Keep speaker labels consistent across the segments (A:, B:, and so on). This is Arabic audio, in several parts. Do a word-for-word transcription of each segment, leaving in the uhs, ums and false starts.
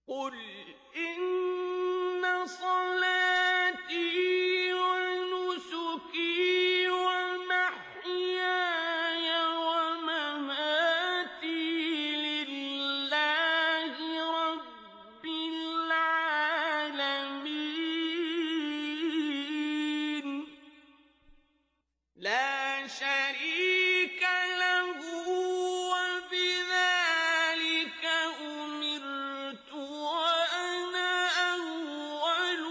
A: قل إن صلاتي ونسكي ومحياي ومماتي لله رب العالمين لا شريك له وبذلك أمرت وأنا أول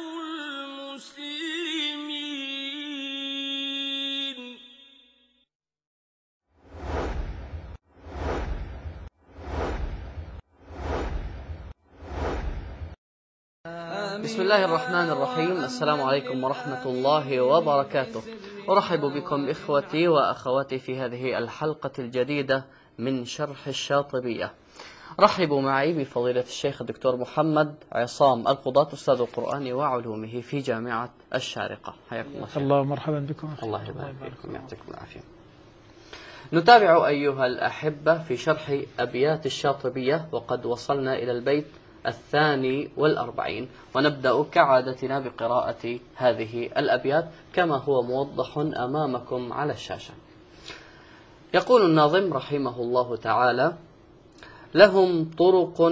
A: المسلمين.
B: بسم الله الرحمن الرحيم. السلام عليكم ورحمة الله وبركاته. أرحب بكم إخوتي وأخواتي في هذه الحلقة الجديدة من شرح الشاطبية. رحبوا معي بفضيلة الشيخ الدكتور محمد عصام القضاة أستاذ القرآن وعلومه في جامعة الشارقة. حياكم الله.
C: الله مرحبا بكم.
B: الله يبارك فيكم، يعطيكم العافية. نتابع أيها الأحبة في شرح أبيات الشاطبية، وقد وصلنا إلى البيت الثاني والأربعين، ونبدأ كعادتنا بقراءة هذه الأبيات كما هو موضح أمامكم على الشاشة. يقول الناظم رحمه الله تعالى: لهم طرق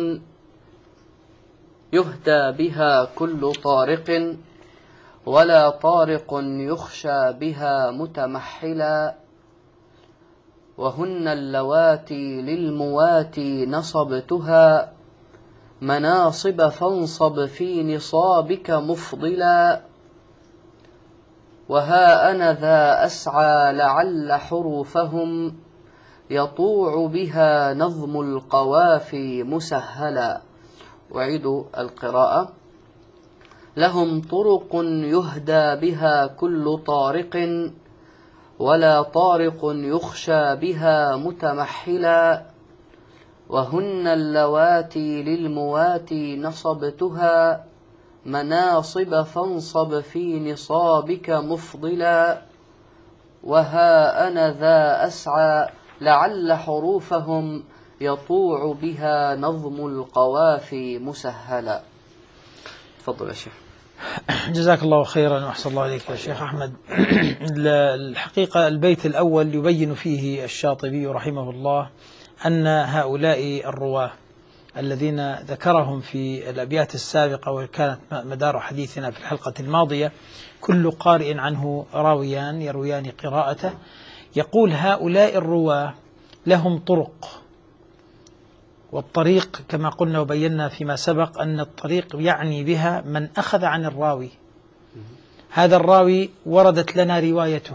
B: يهدى بها كل طارق، ولا طارق يخشى بها متمحلا، وهن اللواتي للمواتي نصبتها، مناصب فانصب في نصابك مفضلا، وها أنا ذا أسعى لعل حروفهم يطوع بها نظم القوافي مسهلا. أعيد القراءة: لهم طرق يهدى بها كل طارق، ولا طارق يخشى بها متمحلا، وهن اللواتي للمواتي نصبتها، مناصب فانصب في نصابك مفضلا، وها أنا ذا أسعى لعل حروفهم يطوع بها نظم القوافي مسهلا. تفضل يا شيخ.
C: جزاك الله خيرا وأحسن الله عليك يا شيخ أحمد. الحقيقة البيت الأول يبين فيه الشاطبي رحمه الله أن هؤلاء الرواة الذين ذكرهم في الأبيات السابقة وكانت مدار حديثنا في الحلقة الماضية كل قارئ عنه راويان يرويان قراءته، يقول هؤلاء الرواة لهم طرق، والطريق كما قلنا وبينا فيما سبق أن الطريق يعني بها من أخذ عن الراوي. هذا الراوي وردت لنا روايته،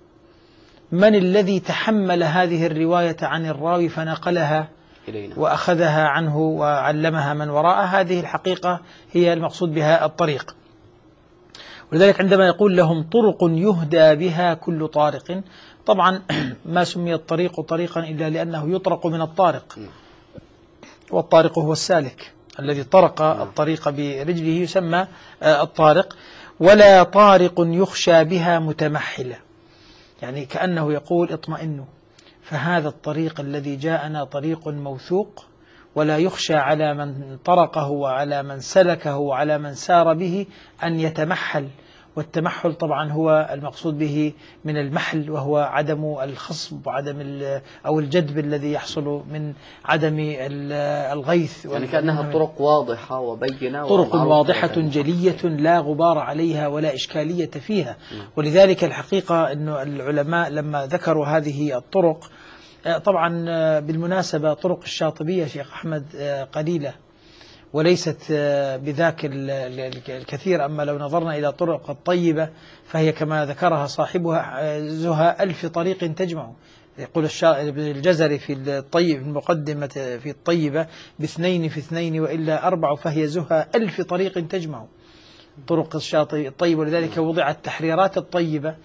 C: من الذي تحمل هذه الرواية عن الراوي فنقلها إلينا وأخذها عنه وعلمها من وراءه؟ هذه الحقيقة هي المقصود بها الطريق. ولذلك عندما يقول لهم طرق يهدى بها كل طارق، طبعا ما سمي الطريق طريقا إلا لأنه يطرق من الطارق، والطارق هو السالك الذي طرق الطريق برجله يسمى الطارق. ولا طارق يخشى بها متمحلا، يعني كأنه يقول اطمئنوا، فهذا الطريق الذي جاءنا طريق موثوق، ولا يخشى على من طرقه وعلى من سلكه وعلى من سار به أن يتمحل. والتمحل طبعا هو المقصود به من المحل، وهو عدم الخصب وعدم أو الجدب الذي يحصل من عدم الغيث.
B: يعني كأنها طرق واضحة وبينة،
C: طرق واضحة جلية لا غبار عليها ولا إشكالية فيها. ولذلك الحقيقة أن العلماء لما ذكروا هذه الطرق، طبعا بالمناسبة طرق الشاطبية شيخ أحمد قليلة وليست بذاك الكثير، أما لو نظرنا إلى طرق الطيبة فهي كما ذكرها صاحبها زها ألف طريق تجمع. يقول الجزري في الطيب المقدمة في الطيبة: باثنين في اثنين وإلا أربع فهي زها ألف طريق تجمع. طرق الشاطئ الطيب، ولذلك وضعت تحريرات الطيبة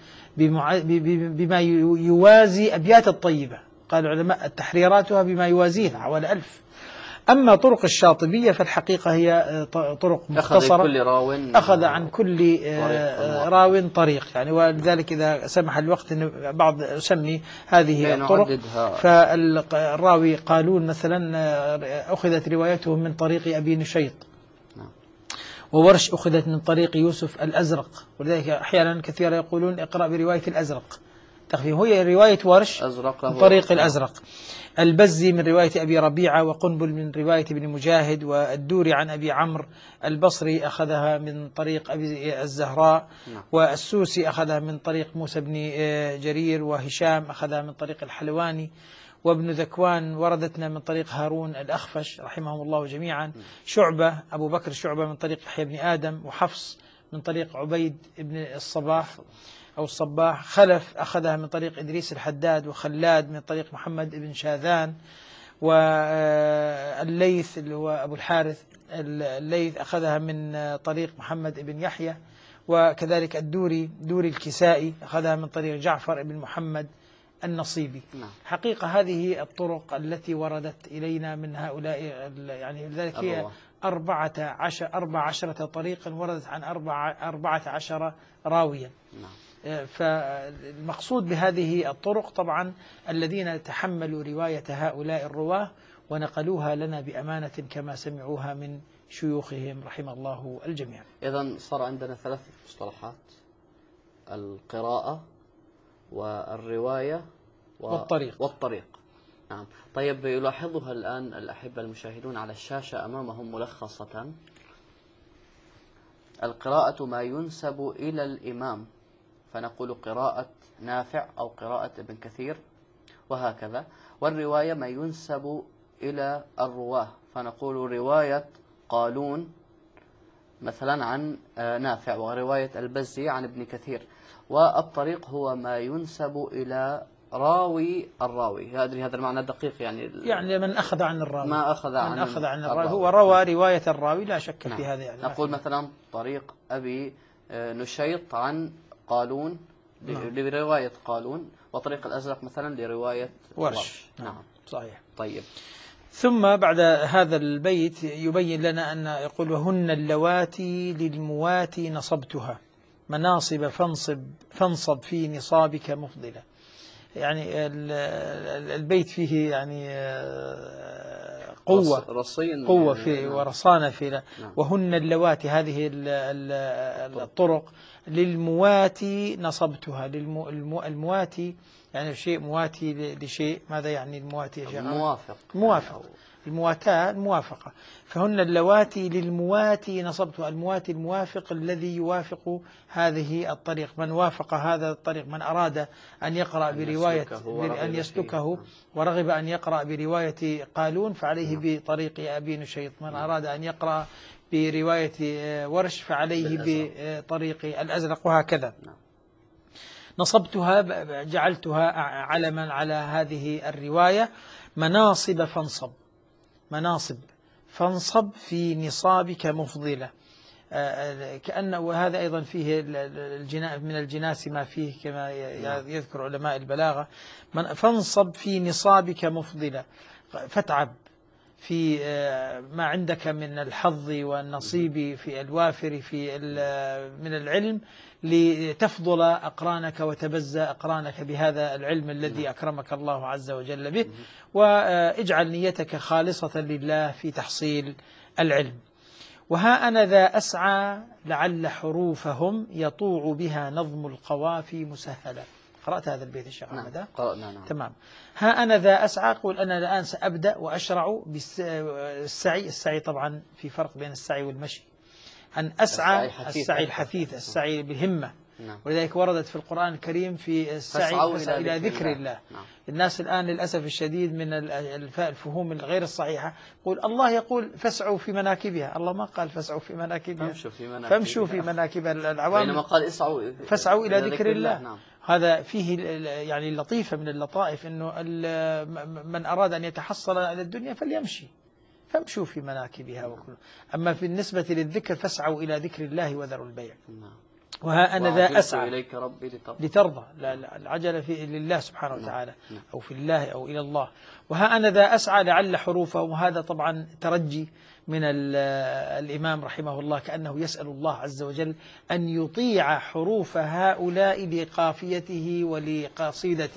C: بما يوازي أبيات الطيبة. قال العلماء تحريراتها بما يوازيها حوالي ألف. أما طرق الشاطبية فالحقيقة هي طرق مختصرة،
B: كل راو
C: أخذ عن كل راو طريق، يعني ولذلك إذا سمح الوقت أن بعض أسمي هذه الطرق. فالراوي قالون مثلا أخذت روايته من طريق أبي نشيط، وورش أخذت من طريق يوسف الأزرق، ولذلك أحيانا كثيرا يقولون اقرأ برواية الأزرق تخفيف، هي رواية ورش من طريق الأزرق. البزي من رواية أبي ربيعة، وقنبل من رواية ابن مجاهد، والدوري عن أبي عمرو، البصري أخذها من طريق أبي الزهراء، والسوسي أخذها من طريق موسى بن جرير، وهشام أخذها من طريق الحلواني، وابن ذكوان وردتنا من طريق هارون الأخفش رحمهم الله جميعا. شعبة أبو بكر شعبة من طريق يحيى بن آدم، وحفص من طريق عبيد بن الصباح أو الصباح. خلف أخذها من طريق إدريس الحداد، وخلاد من طريق محمد بن شاذان. والليث اللي هو أبو الحارث الليث أخذها من طريق محمد بن يحيى. وكذلك الدوري دوري الكسائي أخذها من طريق جعفر بن محمد النصيبي. حقيقة هذه الطرق التي وردت إلينا من هؤلاء، يعني لذلك هي أربعة عشر أربع عشرة طريقا وردت عن أربعة أربعة عشر راويا. فالمقصود بهذه الطرق طبعا الذين تحملوا رواية هؤلاء الرواه ونقلوها لنا بأمانة كما سمعوها من شيوخهم رحم الله الجميع.
B: إذن صار عندنا ثلاث مصطلحات: القراءة والرواية
C: والطريق
B: والطريق. نعم. طيب، يلاحظها الآن الأحبة المشاهدون على الشاشة أمامهم ملخصة: القراءة ما ينسب إلى الإمام، فنقول قراءة نافع أو قراءة ابن كثير وهكذا. والرواية ما ينسب إلى الرواه، فنقول رواية قالون مثلا عن نافع، ورواية البزي عن ابن كثير. والطريق هو ما ينسب إلى راوي الراوي. أدري هذا المعنى دقيق، يعني
C: يعني من أخذ عن الراوي،
B: ما أخذ عن,
C: من أخذ عن الراوي,
B: الراوي
C: هو روى رواية الراوي لا شك
B: نعم.
C: في هذا. يعني
B: نقول مثلا طريق أبي نشيط عن قالون نعم. لرواية قالون، وطريق الأزرق مثلا لرواية
C: ورش.
B: ورش.
C: نعم.
B: نعم
C: صحيح.
B: طيب،
C: ثم بعد هذا البيت يبين لنا أن يقول: وهن اللواتي للمواتي نصبتها مناصب فانصب فانصب في نصابك مفضلة. يعني البيت فيه يعني قوة قوة في ورصانة في نعم. وهن اللواتي، هذه الطرق للمواتي نصبتها. المواتي يعني شيء مواتي لشيء، ماذا يعني المواتي يا شيخ؟
B: موافق
C: موافق، المواتاة الموافقة. فهن اللواتي للمواتي نصبتها، المواتي الموافق الذي يوافق هذه الطريق، من وافق هذا الطريق، من أراد أن يقرأ برواية أن يسلكه ورغب أن يقرأ برواية قالون فعليه بطريق أبي نشيط، من أراد أن يقرأ برواية ورش فعليه بطريق الأزرق، وهكذا. نصبتها جعلتها علما على هذه الرواية. مناصب فانصب، مناصب فانصب في نصابك مفضلة. كأنه وهذا أيضا فيه من الجناس ما فيه كما يذكر علماء البلاغة. فانصب في نصابك مفضلة، فتعب في ما عندك من الحظ والنصيب في الوافر في من العلم، لتفضل أقرانك وتبزى أقرانك بهذا العلم الذي أكرمك الله عز وجل به، واجعل نيتك خالصة لله في تحصيل العلم. وها أنا ذا أسعى لعل حروفهم يطوع بها نظم القوافي مسهلا. قرأت هذا البيت الشيخ أحمد؟
B: نعم. قرأنا. نعم.
C: تمام. ها أنا ذا أسعى، قل أنا الآن سأبدأ وأشرع بالسعي. السعي طبعا في فرق بين السعي والمشي. أن أسعى السعي الحثيث، السعي بهمة.
B: نعم.
C: ولذلك وردت في القرآن الكريم في السعي فسعى إلى ذكر الله.
B: نعم.
C: الناس الآن للأسف الشديد من الفهوم الغير الصحيحة، يقول الله يقول فاسعوا في مناكبها، الله ما قال فاسعوا في مناكبها،
B: فامشوا في مناكبها،
C: فامشوا في مناكبها العوام،
B: بينما قال اسعوا
C: فاسعوا إلى ذكر الله.
B: نعم.
C: هذا فيه يعني لطيفة من اللطائف، أنه من أراد أن يتحصل على الدنيا فليمشي، فامشوا في مناكبها وكل. أما في النسبة للذكر فاسعوا إلى ذكر الله وذروا البيع. وها أنا ذا أسعى
B: إليك ربي لترضى,
C: لترضى. لا لا العجلة في لله سبحانه وتعالى أو في الله أو إلى الله. وها أنا ذا أسعى لعل حروفه، وهذا طبعا ترجي من الإمام رحمه الله، كأنه يسأل الله عز وجل أن يطيع حروف هؤلاء لقافيته ولقصيدته،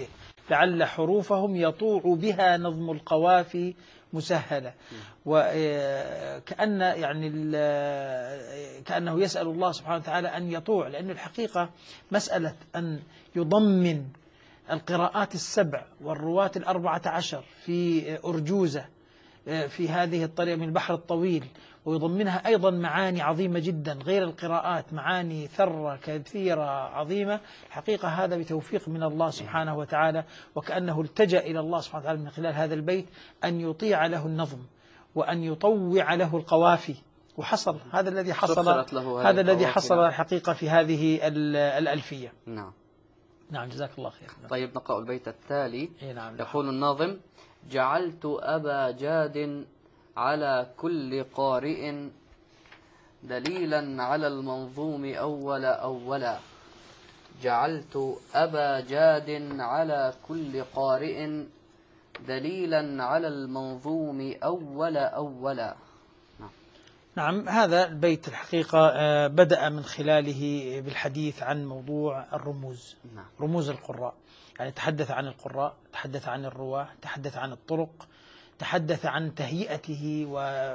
C: لعل حروفهم يطوع بها نظم القوافي مسهلة. وكأن يعني كأنه يسأل الله سبحانه وتعالى أن يطوع، لأن الحقيقة مسألة أن يضمن القراءات السبع والرواة الأربعة عشر في أرجوزة في هذه الطريقة من البحر الطويل، ويضمنها أيضا معاني عظيمة جدا غير القراءات، معاني ثرة كثيرة عظيمة. الحقيقة هذا بتوفيق من الله سبحانه وتعالى، وكأنه التجأ إلى الله سبحانه وتعالى من خلال هذا البيت أن يطيع له النظم وأن يطوع له القوافي، وحصل هذا الذي حصل هذا الذي حصل الحقيقة في هذه الألفية.
B: نعم
C: نعم جزاك الله خير.
B: طيب نقرأ البيت التالي.
C: نعم.
B: يقول الناظم: جعلت أبا جاد على كل قارئ دليلا على المنظوم أول أولا. جعلت أبا جاد على كل قارئ دليلا على المنظوم أول أولا.
C: نعم، هذا البيت الحقيقة بدأ من خلاله بالحديث عن موضوع الرموز.
B: نعم.
C: رموز القراء، يعني تحدث عن القراء، تحدث عن الرواة، تحدث عن الطرق، تحدث عن تهيئته،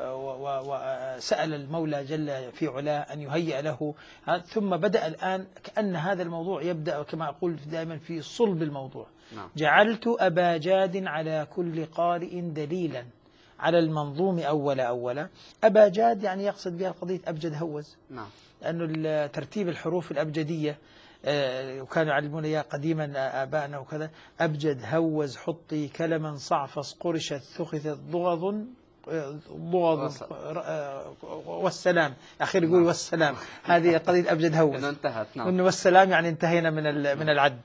C: وسأل المولى جل في علاه أن يهيئ له. ثم بدأ الآن كأن هذا الموضوع يبدأ كما أقول دائما في صلب الموضوع.
B: نعم.
C: جعلت أبا جاد على كل قارئ دليلا على المنظوم أول أولا. أبا جاد يعني يقصد بها قضية أبجد هوز.
B: نعم.
C: لأنه ترتيب الحروف الأبجدية وكانوا يعلمون إياه قديما آبائنا وكذا: أبجد هوز حطي كلما صعفص قرشت ثخثت ضغض ضغض والسلام. أخير يقول والسلام. هذه قضية أبجد هوز
B: إنه انتهت. نعم.
C: إنه والسلام يعني انتهينا من من العد.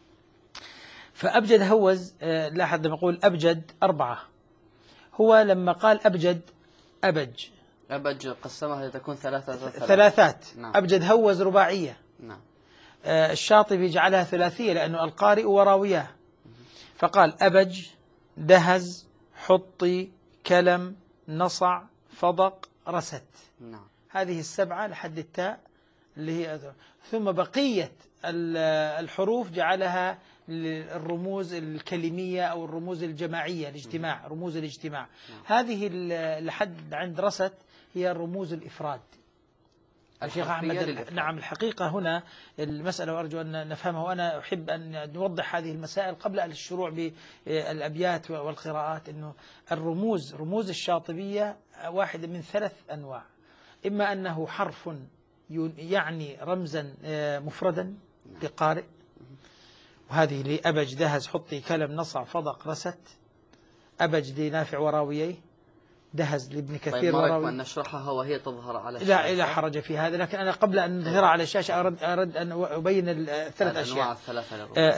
C: فأبجد هوز لاحظ لما يقول أبجد أربعة، هو لما قال أبجد أبج
B: أبج قسمها لتكون ثلاثة
C: ثلاثات.
B: نعم.
C: أبجد هوز رباعية.
B: نعم.
C: الشاطبي جعلها ثلاثية لأنه القارئ وراوياه، فقال أبج دهز حطي كلم نصع فضق رست.
B: نعم.
C: هذه السبعة لحد التاء اللي هي، ثم بقية الحروف جعلها الرموز الكلمية أو الرموز الجماعية، الاجتماع، رموز الاجتماع. هذه لحد عند رست هي رموز الإفراد. الشيخ أحمد. نعم، الحقيقة هنا المسألة وأرجو أن نفهمها، وأنا أحب أن نوضح هذه المسائل قبل الشروع بالأبيات والقراءات. أنه الرموز، رموز الشاطبية واحدة من ثلاث أنواع: إما أنه حرف يعني رمزا مفردا لقارئ، وهذه لأبج دهز حطي كلم نصع فضق رست. أبج لنافع وراوييه، دهز لابن كثير.
B: طيب
C: وراوي.
B: ما نشرحها وهي تظهر على الشاشة.
C: لا لا حرج في هذا، لكن أنا قبل أن نظهرها على الشاشة أرد, أرد أن أبين الثلاث أشياء.
B: الثلاثة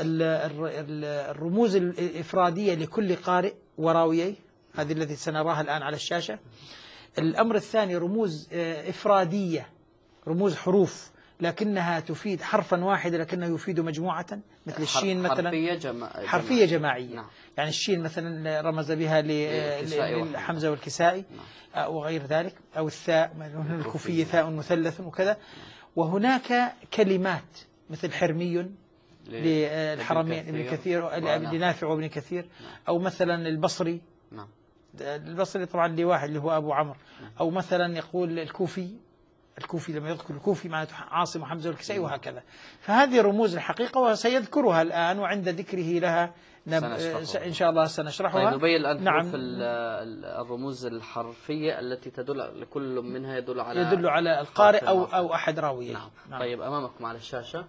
C: الرموز الإفرادية لكل قارئ وراوييه، هذه التي سنراها الآن على الشاشة. الأمر الثاني رموز إفرادية، رموز حروف لكنها تفيد حرفا واحدا لكنه يفيد مجموعة، مثل الشين مثلا.
B: حرفية, جما...
C: حرفية جماعية.
B: نعم.
C: يعني الشين مثلا رمز بها للحمزة والكسائي. نعم. وغير ذلك، أو الثاء الكوفية ثاء مثلث وكذا. وهناك كلمات مثل حرمي للحرمين ابن كثير، لنافع وابن كثير. أو مثلا البصري.
B: نعم.
C: البصري طبعا لواحد اللي هو أبو عمرو. أو مثلا يقول الكوفي، الكوفي لما يذكر الكوفي معناته عاصم وحمزة والكسائي وهكذا. فهذه رموز الحقيقة وسيذكرها الآن، وعند ذكره لها نب... إن شاء الله سنشرحها.
B: طيب نبين الآن
C: نعم.
B: حروف الرموز الحرفية التي تدل، كل منها يدل على
C: يدل على القارئ أو أو أحد راويه.
B: نعم. نعم. طيب أمامكم على الشاشة،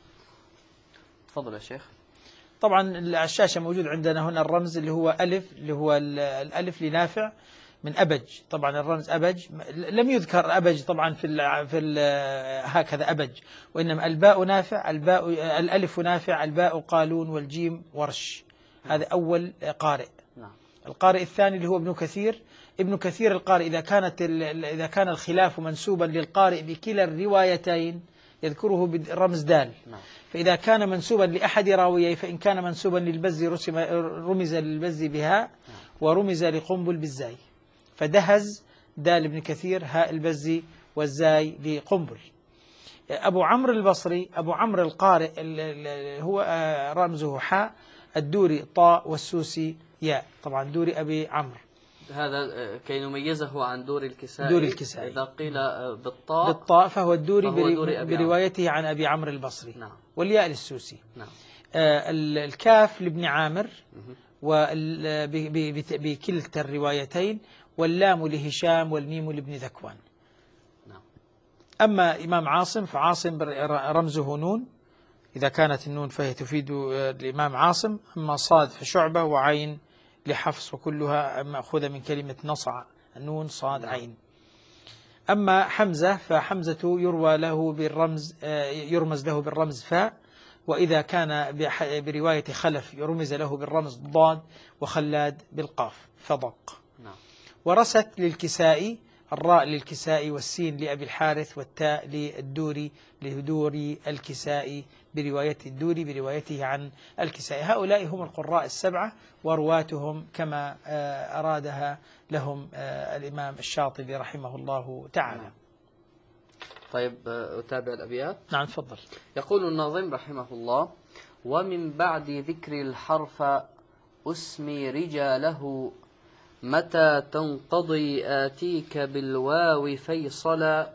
B: تفضل يا شيخ.
C: طبعا على الشاشة موجود عندنا هنا الرمز اللي هو ألف، اللي هو الألف لنافع من أبج. طبعا الرمز أبج، لم يذكر أبج طبعا في ال في ال هكذا أبج، وإنما الباء نافع، الباء الألف نافع، الباء قالون، والجيم ورش. هذا أول قارئ.
B: نعم.
C: القارئ الثاني اللي هو ابن كثير. ابن كثير القارئ إذا كانت إذا كان الخلاف منسوبا للقارئ بكلا الروايتين يذكره برمز دال.
B: نعم.
C: فإذا كان منسوبا لأحد راويه، فإن كان منسوبا للبز رمز للبز بها، ورمز لقنبل بالزاي. فدهز دال ابن كثير، هاء البزي، والزاي لقنبل. أبو عمرو البصري، أبو عمرو القارئ هو رمزه حاء، الدوري طاء والسوسي ياء. طبعا دوري أبي عمرو
B: هذا كي نميزه عن دور الكسائي.
C: دور الكسائي
B: إذا قيل بالطاء
C: بالطاء فهو الدوري,
B: فهو دوري أبي
C: بروايته عن أبي عمرو البصري.
B: نعم.
C: والياء للسوسي.
B: نعم.
C: آه الكاف لابن عامر بكلتا الروايتين، واللام لهشام والميم لابن ذكوان.
B: نعم.
C: أما إمام عاصم فعاصم رمزه نون، إذا كانت النون فهي تفيد الإمام عاصم. أما صاد فشعبة، وعين لحفص، وكلها مأخوذة من كلمة نصع، النون صاد عين. أما حمزة فحمزة يروى له بالرمز يرمز له بالرمز فاء، وإذا كان برواية خلف يرمز له بالرمز ضاد، وخلاد بالقاف فضق.
B: نعم.
C: ورست للكسائي الراء للكسائي، والسين لأبي الحارث، والتاء للدوري لدوري الكسائي برواية الدوري بروايته عن الكسائي. هؤلاء هم القراء السبعة ورواتهم كما أرادها لهم الإمام الشاطبي رحمه الله تعالى.
B: نعم. طيب أتابع الأبيات.
C: نعم تفضل.
B: يقول الناظم رحمه الله: ومن بعد ذكر الحرف أسمي رجاله، متى تنقضي آتيك بالواو فيصلا،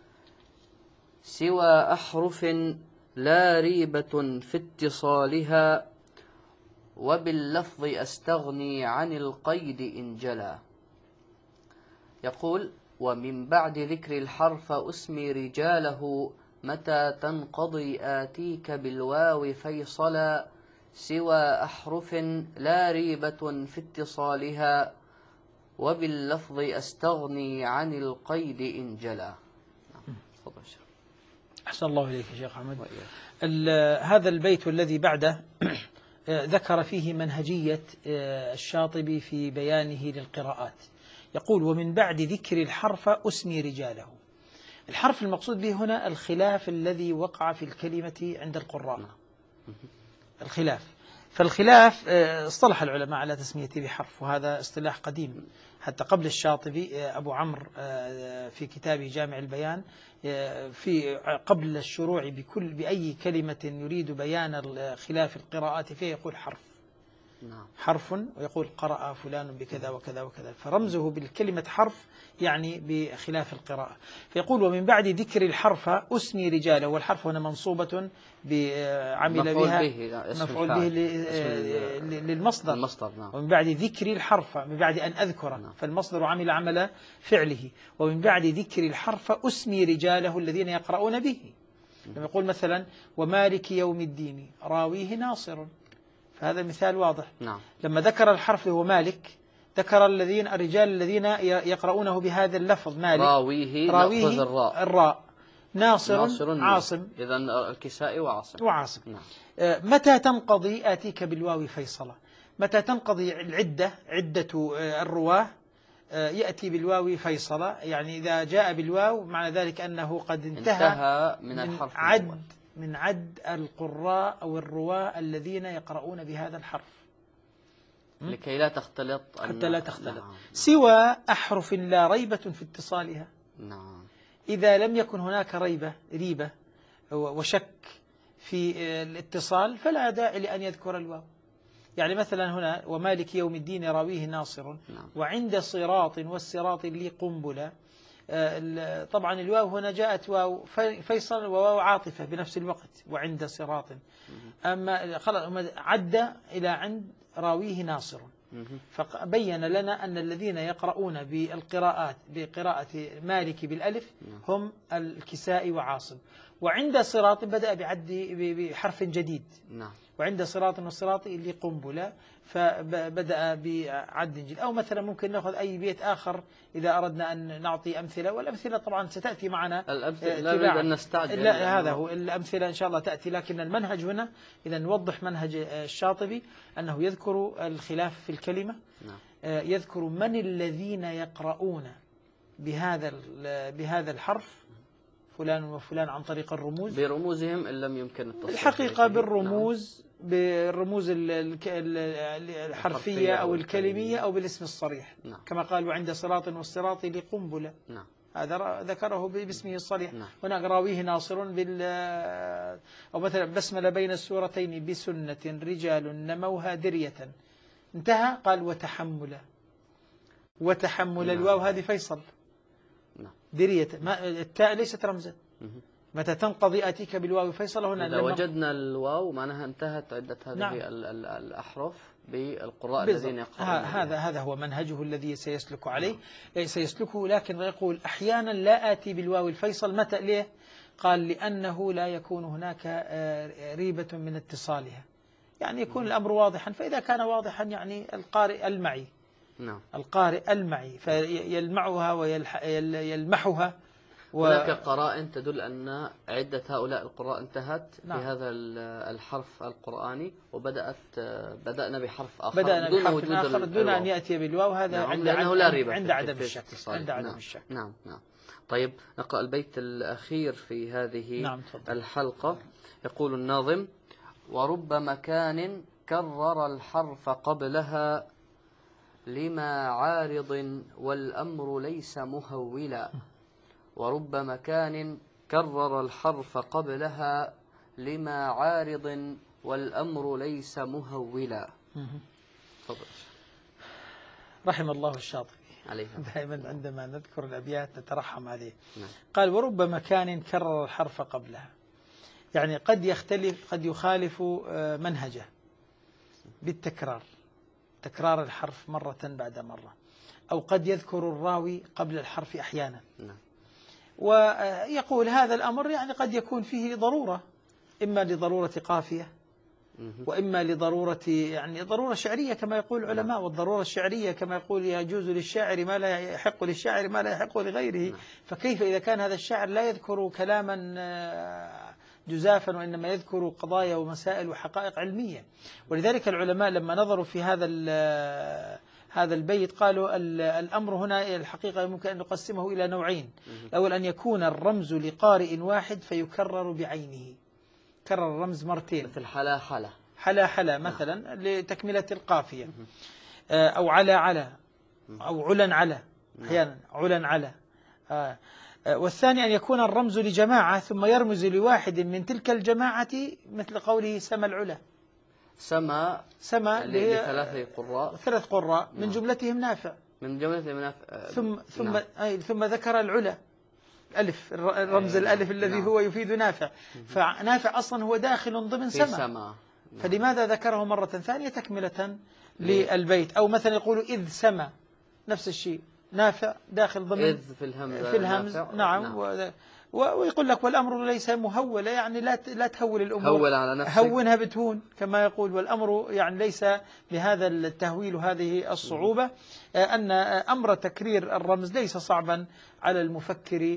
B: سوى أحرف لا ريبة في اتصالها، وباللفظ أستغني عن القيد إن جلا. يقول: ومن بعد ذكر الحرف أسمي رجاله، متى تنقضي آتيك بالواو فيصلا، سوى أحرف لا ريبة في اتصالها، وباللفظ أستغني عن القيد إن جلا.
C: أحسن الله إليك يا شيخ أحمد. هذا البيت والذي بعده ذكر فيه منهجية الشاطبي في بيانه للقراءات. يقول: ومن بعد ذكر الحرف أسمي رجاله. الحرف المقصود به هنا الخلاف الذي وقع في الكلمة عند القراء، الخلاف. فالخلاف اصطلح العلماء على تسميته بحرف، وهذا اصطلاح قديم حتى قبل الشاطبي. أبو عمرو في كتابه جامع البيان في قبل الشروع بكل بأي كلمة يريد بيان خلاف القراءات فيه يقول حرف.
B: نعم.
C: حرف، ويقول قرأ فلان بكذا وكذا وكذا، فرمزه بالكلمة حرف يعني بخلاف القراءة. فيقول: ومن بعد ذكر الحرف أسمي رجاله. والحرف هنا منصوبة بعمل بها مفعول به للمصدر.
B: المصدر. نعم.
C: ومن بعد ذكر الحرف من بعد أن أذكره. نعم. فالمصدر عمل عمل فعله. ومن بعد ذكر الحرف أسمي رجاله الذين يقرؤون به. لما يقول مثلا: ومالك يوم الدين راويه ناصر، فهذا مثال واضح.
B: نعم.
C: لما ذكر الحرف هو مالك، ذكر الذين الرجال الذين يقرؤونه بهذا اللفظ مالك،
B: راويه,
C: راويه
B: الراء.
C: الراء ناصر,
B: ناصر
C: عاصم.
B: إذن الكسائي وعاصم.
C: وعاصم.
B: نعم.
C: متى تنقضي آتيك بالواو فيصلة. متى تنقضي العدة، عدة الرواه يأتي بالواو فيصلة، يعني إذا جاء بالواو معنى ذلك أنه قد انتهى,
B: انتهى من, من الحرف
C: عد الأول. من عد القراء أو الرواة الذين يقرؤون بهذا الحرف،
B: لكي لا تختلط
C: حتى لا تختلط.
B: نعم.
C: سوى أحرف لا ريبة في اتصالها.
B: نعم.
C: إذا لم يكن هناك ريبة ريبة وشك في الاتصال فلا داعي لأن يذكر الواو. يعني مثلا هنا: ومالك يوم الدين راويه ناصر.
B: نعم.
C: وعند صراط، والصراط اللي قنبلة. طبعا الواو هنا جاءت واو فيصل وواو عاطفة بنفس الوقت، وعند صراط. أما خلاص عد إلى عند راويه ناصر، فبين لنا أن الذين يقرؤون بالقراءات بقراءة مالك بالألف هم الكسائي وعاصم. وعند صراط بدأ بعد بحرف جديد.
B: نعم.
C: وعند صراط والصراط اللي قنبلة، فبدأ بعد جديد. أو مثلا ممكن نأخذ أي بيت آخر إذا أردنا أن نعطي أمثلة، والأمثلة طبعا ستأتي معنا.
B: الأمثلة لا نريد أن نستعجل.
C: لا، هذا هو الأمثلة إن شاء الله تأتي، لكن المنهج هنا إذا نوضح منهج الشاطبي أنه يذكر الخلاف في الكلمة.
B: نعم.
C: يذكر من الذين يقرؤون بهذا بهذا الحرف، فلان وفلان، عن طريق الرموز،
B: برموزهم إن لم يمكن التصريح
C: الحقيقة بالرموز. نعم. بالرموز الحرفية أو الكلمية أو بالاسم الصريح.
B: نعم.
C: كما قال: وعند صراط والصراط لقنبلة.
B: نعم.
C: هذا ذكره باسمه الصريح.
B: نعم.
C: هناك راويه ناصر بال أو مثلا بسملة بين السورتين بسنة رجال نموها درية، انتهى قال وتحمل، وتحمل
B: نعم.
C: الواو هذه فيصل
B: نعم.
C: درية، ما التاء ليست رمزا، متى تنقضي آتيك بالواو فيصل هنا.
B: إذا وجدنا الواو معناها انتهت عدة هذه
C: نعم.
B: الأحرف بالقراء
C: بالضبط.
B: الذين يقرؤون.
C: هذا هذا هو منهجه الذي سيسلك عليه. نعم. سيسلكه، لكن يقول أحيانا لا آتي بالواو الفيصل. متى؟ ليه؟ قال لأنه لا يكون هناك ريبة من اتصالها، يعني يكون الأمر واضحا. فإذا كان واضحا يعني القارئ المعي،
B: نعم.
C: القارئ المعي فيلمعها ويلمحها.
B: و... هناك قرائن تدل أن عدة هؤلاء القراء انتهت. نعم. في هذا الحرف القرآني وبدأت بدأنا بحرف آخر
C: بدأنا
B: دون
C: بحرف
B: وجود
C: آخر دون أن يأتي بالواو. هذا
B: نعم.
C: عند
B: لأنه لا ريبة
C: عند عدم الشك. عند عدم
B: نعم.
C: الشك.
B: نعم. نعم. طيب نقرأ البيت الأخير في هذه
C: نعم.
B: الحلقة. يقول الناظم: ورب مكان كرر الحرف قبلها لما عارض والأمر ليس مهولا. ورب مكان كرر الحرف قبلها لما عارض والأمر ليس مهولا. تفضل.
C: رحم الله الشاطبي
B: عليه.
C: دائما عندما نذكر الأبيات نترحم عليه.
B: نعم.
C: قال: ورب مكان كرر الحرف قبلها، يعني قد يختلف، قد يخالف منهجه بالتكرار، تكرار الحرف مرة بعد مرة، أو قد يذكر الراوي قبل الحرف أحيانا.
B: نعم.
C: ويقول هذا الأمر يعني قد يكون فيه ضرورة، إما لضرورة قافية وإما لضرورة يعني ضرورة شعرية كما يقول العلماء. والضرورة الشعرية كما يقول يجوز للشاعر ما لا يحق للشاعر ما لا يحق لغيره. فكيف إذا كان هذا الشاعر لا يذكر كلاما جزافا وإنما يذكر قضايا ومسائل وحقائق علمية. ولذلك العلماء لما نظروا في هذا هذا البيت قالوا الأمر هنا الحقيقة يمكن أن نقسمه إلى نوعين. الأول أن يكون الرمز لقارئ واحد فيكرر بعينه، كرر الرمز مرتين،
B: مثل حلا حلا
C: حلا حلا مثلا لتكملة القافية، أو على على أو علا على أحيانا علا على. والثاني أن يكون الرمز لجماعة ثم يرمز لواحد من تلك الجماعة، مثل قوله سما العلا.
B: سما
C: سما
B: لثلاث قراء،
C: ثلاث قراء من جملتهم نافع،
B: من جملتهم نافع.
C: ثم ثم نعم. أي ثم ذكر العلا ألف، الرمز الألف الذي نعم. هو يفيد نافع، فنافع أصلا هو داخل ضمن سما, سما. نعم. فلماذا ذكره مرة ثانية تكملة للبيت؟ أو مثلا يقول إذ سما، نفس الشيء، نافع داخل ضمن
B: إذ في الهمز،
C: في الهمز نعم, نعم. و... ويقول لك والأمر ليس مهولة، يعني لا لا تهول الأمور،
B: هول على نفسك،
C: هونها بتهون كما يقول. والأمر يعني ليس بهذا التهويل وهذه الصعوبة، أن أمر تكرير الرمز ليس صعبا على المفكر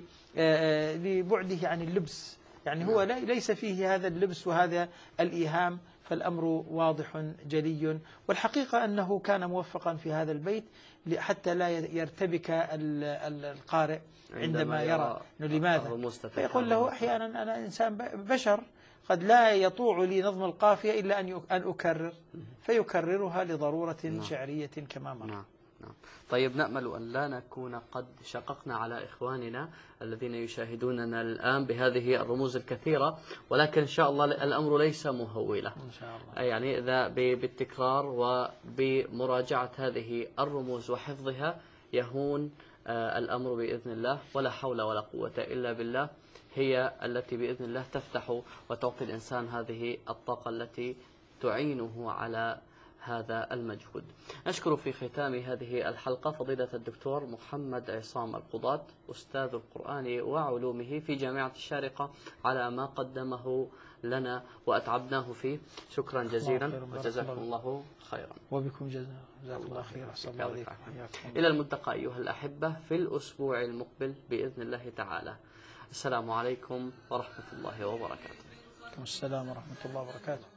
C: لبعده عن اللبس، يعني هو ليس فيه هذا اللبس وهذا الإيهام، فالأمر واضح جلي. والحقيقة أنه كان موفقا في هذا البيت حتى لا يرتبك القارئ عندما يرى لماذا، فيقول له أحيانا أنا إنسان بشر قد لا يطوع لي نظم القافية إلا أن أكرر، فيكررها لضرورة نعم. شعرية كما مر.
B: نعم. نعم. طيب نأمل أن لا نكون قد شققنا على إخواننا الذين يشاهدوننا الآن بهذه الرموز الكثيرة، ولكن إن شاء الله الأمر ليس مهولة
C: إن شاء الله.
B: يعني إذا بالتكرار وبمراجعة هذه الرموز وحفظها يهون الأمر بإذن الله، ولا حول ولا قوة إلا بالله هي التي بإذن الله تفتح وتعطي الإنسان هذه الطاقة التي تعينه على هذا المجهود. نشكر في ختام هذه الحلقة فضيلة الدكتور محمد عصام القضاة أستاذ القرآن وعلومه في جامعة الشارقة على ما قدمه لنا وأتعبناه فيه. شكرا جزيلا وجزاكم الله خيرا.
C: وبكم جزاء جزاك الله خيرا.
B: إلى الملتقى أيها الأحبة في الأسبوع المقبل بإذن الله تعالى. السلام عليكم ورحمة الله وبركاته.
C: السلام ورحمة الله وبركاته.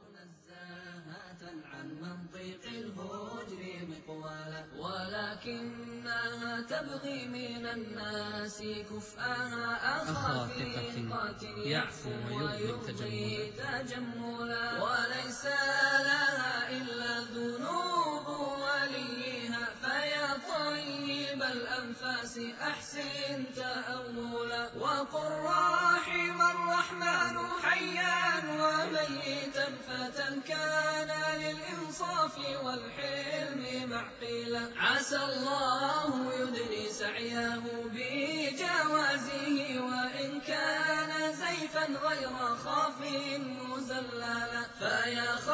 A: عن منطق الهجر مقوالا، ولكنها تبغي من الناس كفءها أخا ثقة يعفو ويرضي تجملا، وليس لها إلا ذنوب وليها فيا طيب الأنفاس أحسن تأولا وقل رحم الرحمن حيا وميتا فتى كان للإنصاف والحلم معقلا عسى الله يدني سعيه بجوازه وإن كان زيفا غير خاف مزللا فيا